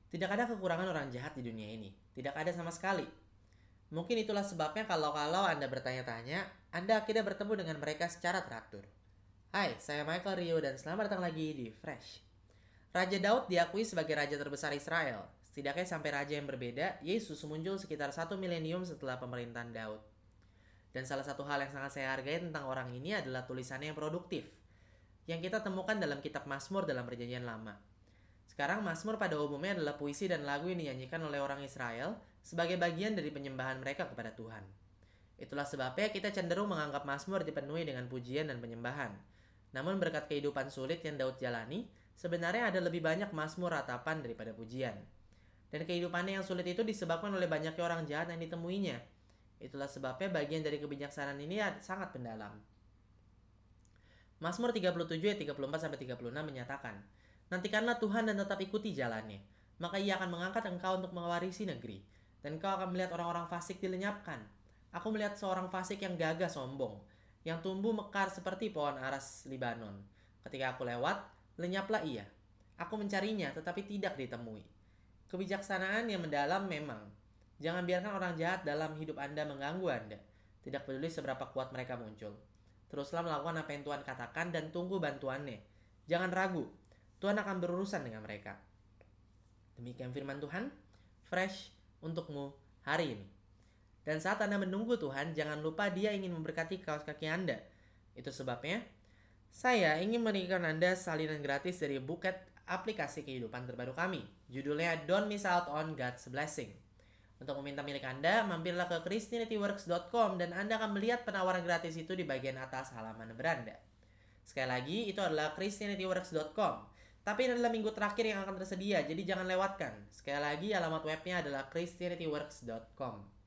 Tidak ada kekurangan orang jahat di dunia ini. Tidak ada sama sekali. Mungkin itulah sebabnya kalau Anda bertanya-tanya, Anda akhirnya bertemu dengan mereka secara teratur. Hai, saya Michael Rio dan selamat datang lagi di Fresh. Raja Daud diakui sebagai raja terbesar Israel. Setidaknya sampai raja yang berbeda, Yesus muncul sekitar 1 milenium setelah pemerintahan Daud. Dan salah satu hal yang sangat saya hargai tentang orang ini adalah tulisannya yang produktif, yang kita temukan dalam kitab Mazmur dalam Perjanjian Lama. Sekarang Mazmur pada umumnya adalah puisi dan lagu yang dinyanyikan oleh orang Israel sebagai bagian dari penyembahan mereka kepada Tuhan. Itulah sebabnya kita cenderung menganggap Mazmur dipenuhi dengan pujian dan penyembahan. Namun berkat kehidupan sulit yang Daud jalani, sebenarnya ada lebih banyak Mazmur ratapan daripada pujian. Dan kehidupannya yang sulit itu disebabkan oleh banyaknya orang jahat yang ditemuinya. Itulah sebabnya bagian dari kebijaksanaan ini sangat mendalam. Mazmur 37 ayat 34-36 menyatakan, nantikanlah Tuhan dan tetap ikuti jalannya, maka ia akan mengangkat engkau untuk mewarisi negeri, dan engkau akan melihat orang-orang fasik dilenyapkan. Aku melihat seorang fasik yang gagah sombong, yang tumbuh mekar seperti pohon aras Libanon. Ketika aku lewat, lenyaplah ia. Aku mencarinya tetapi tidak ditemui. Kebijaksanaan yang mendalam memang. Jangan biarkan orang jahat dalam hidup Anda mengganggu Anda. Tidak peduli seberapa kuat mereka muncul. Teruslah melakukan apa yang Tuhan katakan dan tunggu bantuannya. Jangan ragu. Tuhan akan berurusan dengan mereka. Demikian firman Tuhan, fresh untukmu hari ini. Dan saat Anda menunggu Tuhan, jangan lupa Dia ingin memberkati kaos kaki Anda. Itu sebabnya, saya ingin memberikan Anda salinan gratis dari buket aplikasi kehidupan terbaru kami. Judulnya Don't Miss Out on God's Blessing. Untuk meminta milik Anda, mampirlah ke christianityworks.com dan Anda akan melihat penawaran gratis itu di bagian atas halaman beranda. Sekali lagi, itu adalah christianityworks.com. Tapi ini adalah minggu terakhir yang akan tersedia, jadi jangan lewatkan. Sekali lagi, alamat webnya adalah christianityworks.com.